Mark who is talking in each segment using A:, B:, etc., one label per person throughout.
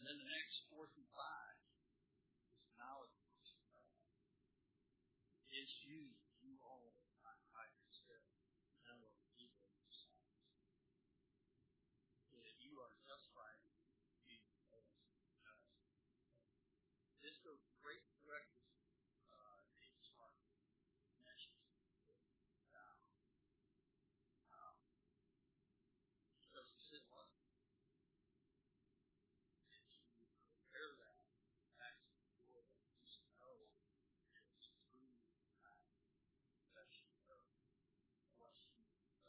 A: then the next 4 through 5 is knowledge. It's you only, not yourself. None of the evil yourselves. That you are just right, you as just. This goes great directly David's heart. Because he said what? If you compare that back to the joy that you know is through that possession of what you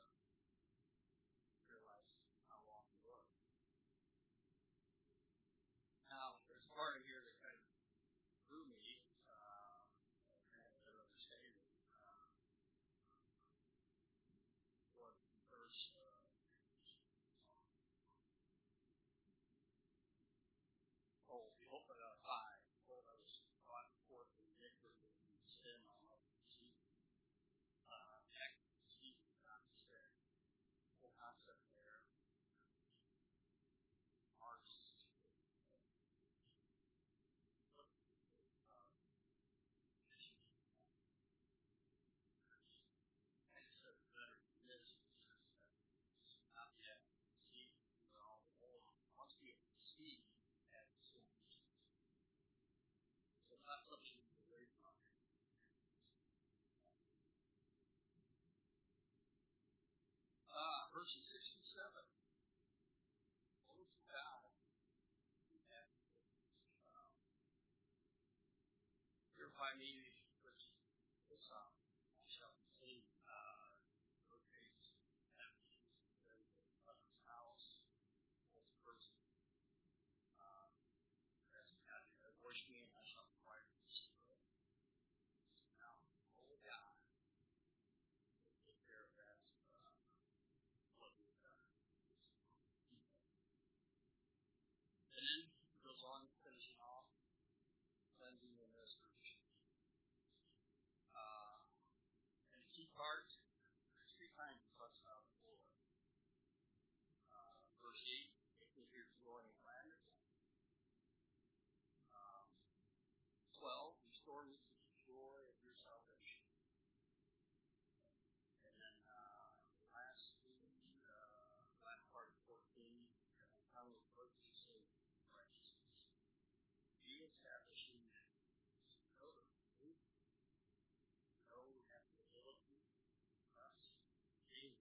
A: realize how long you are. Now, there's part of here that kind of drew me, kind of better understanding what verse behold, 5. Behold, I was brought forth in victory and sin on all the sea. The concept there, ours. Not yet. See, we're all old. Once we have seen at the solutions. So it's not something to worry about. Verses 6 and 7. Those who die, who have purify me, which is I shall be saved. Rotates, empties, the house, holds person. Wash me and I shall acquire this world. Now, oh God, will take care of that. What we've done. And then he goes on finishing off, cleansing and restoration. And the key part, 3 times he talks about the Lord. Verse 8, make me hear joy and gladness. 12, restore me to the joy of your salvation. And then lastly, last part of 14, come with virtues and righteousness. Be establishing that. Know the truth. Know we have the ability for us daily.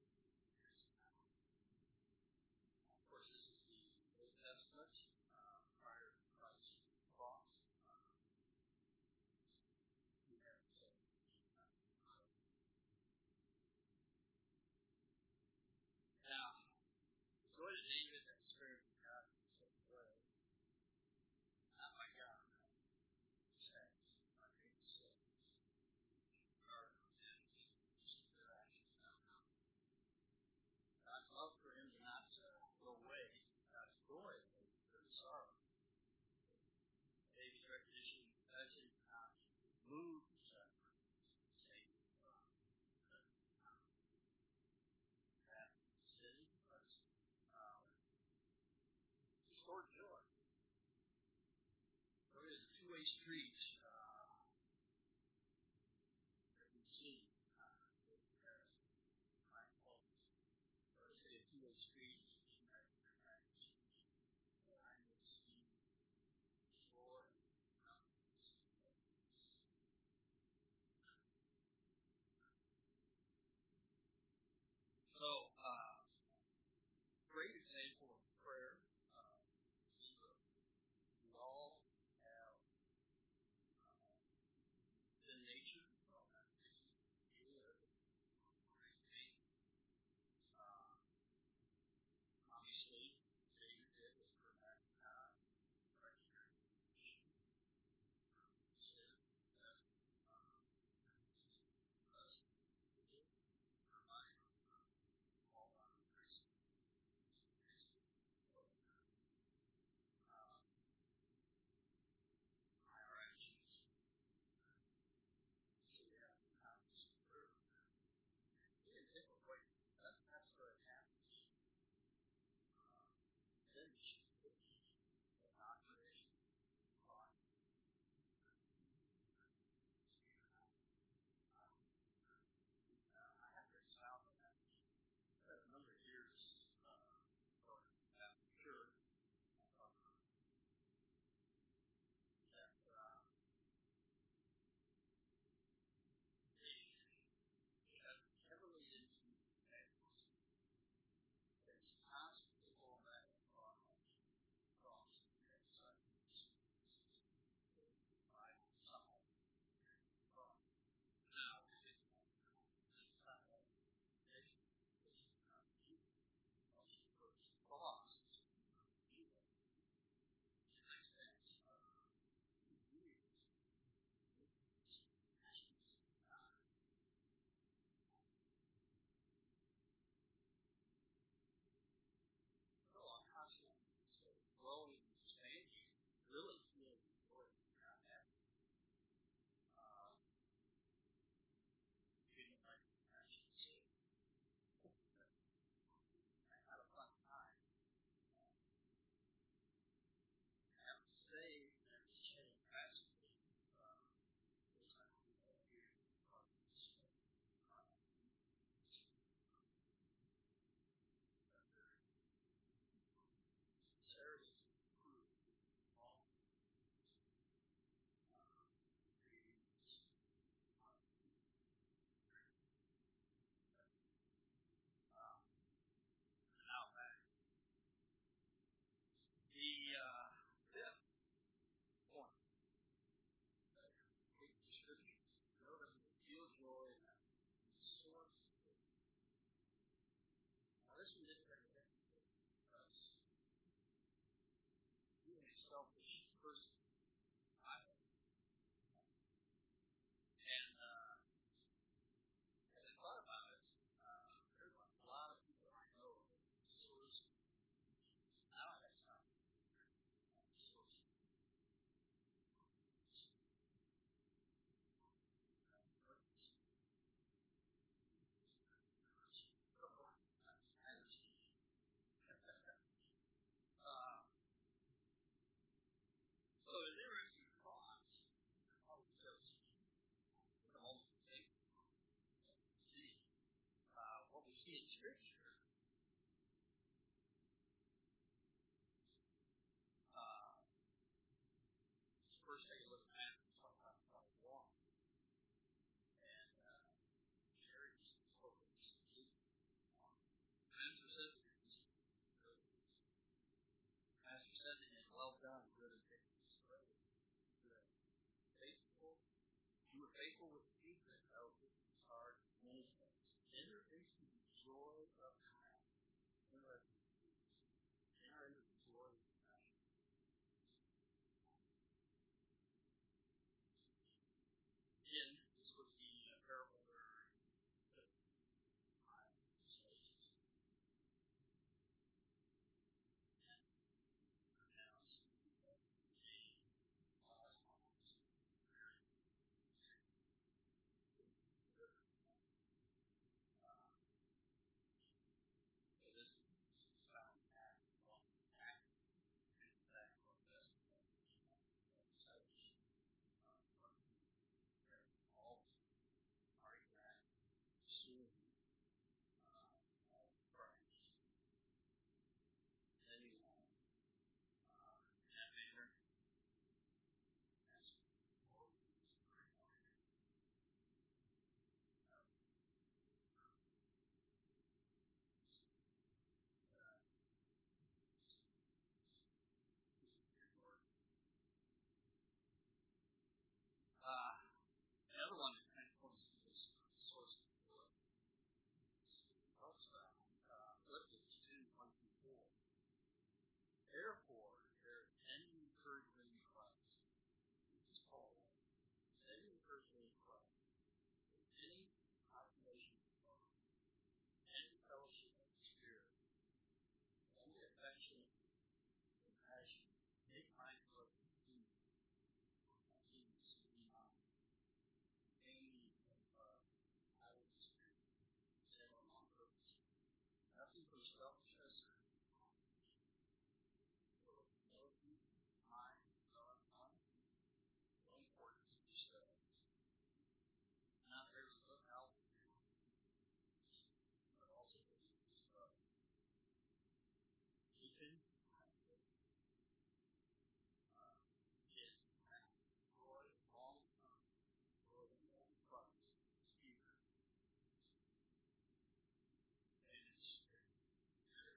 A: Of course, this is the Old Testament prior to Christ's cross. Now, the joy of David and the Spirit of God in such a way, not my God, sex, my faith sins, garden sins, just their actions now. God's love for him to not go away, God's joy for his sorrow. David's recognition that he cannot move the sacrifice, save that sin, but restored joy. So it is a two-way street that we've seen with my faults. Or I say a two-way street in that I will see joy. So, great example of prayer. We all have person I know. And as I thought about it, there's a lot of people I know that source. Now I got time. Source. So an interesting thought. Just the moment to take see what we see in Scripture. First, take a look at Matthew 25:21, and Sherry just spoke of this. Master said to him, Master said to him, "Well done, good and faithful slave. Faithful, you were faithful with the secret. I will give you charge of many things. Enter into the joy of God. Enter into the joy of God." Again, this was the parable where the slaves announced this found that one act that was such all are that soon Christ. Anyone in that manner as the other one that kind of points to this source of joy talks about Philippians 2:1-4. Therefore, there is any encouragement in Christ. This is Paul. Any encouragement in Christ. Any population of love. Any fellowship of the Spirit. Any affection, compassion. Make mindful of the peace, any I will dispute, say on purpose. Nothing but selfishness or mind, no importance of yourselves. Not there to look out for you, but also to be keeping is joy, long term, joy, Christ, Spirit, and Spirit.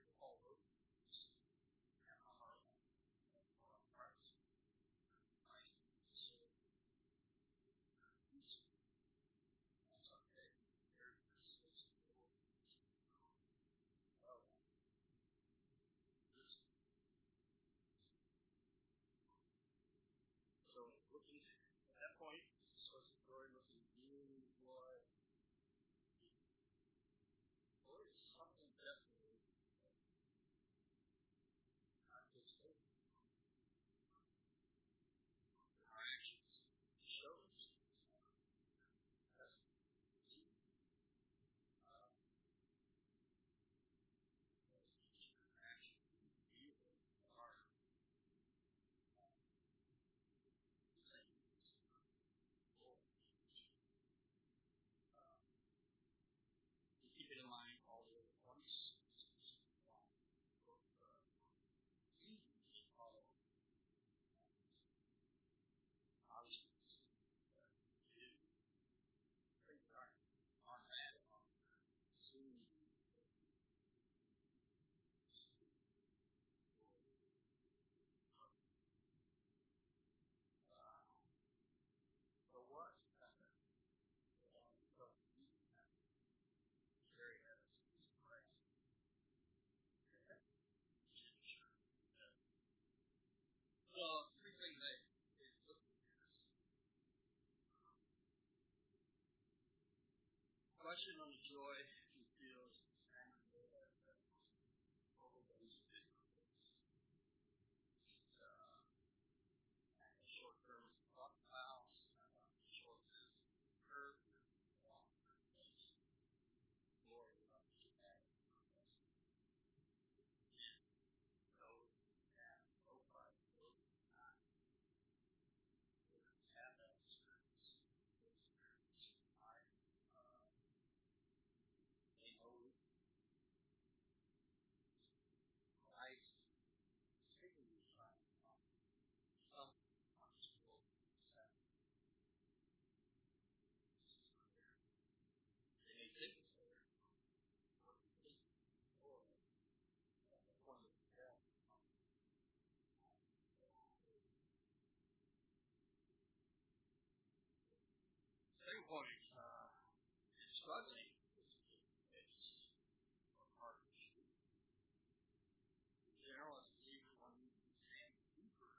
A: point, in struggling with it's a hard issue. In general, it's even when you can deeper.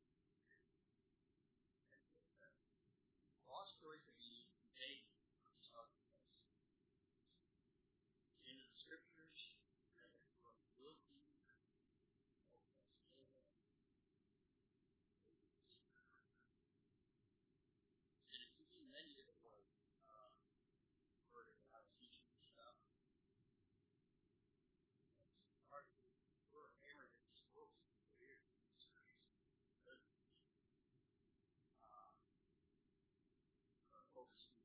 A: Law story can be dating in the scriptures, from looking, and it can be many different ways. Heard it out teaching stuff. We're hammered in this world. Weird. Focusing.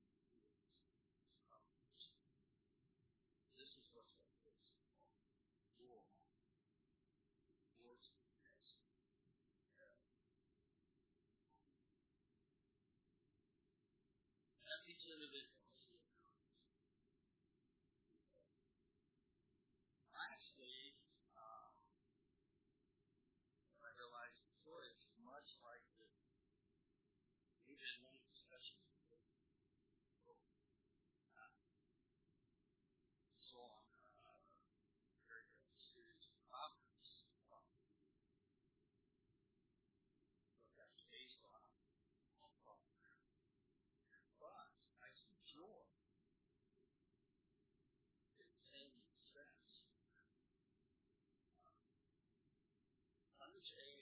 A: This is what's like this. War. Wars. As each individual. Actually, I realized before it's much like the we've had many discussions so on very series of problems look at today's law, but I see joy in sending stress. Understand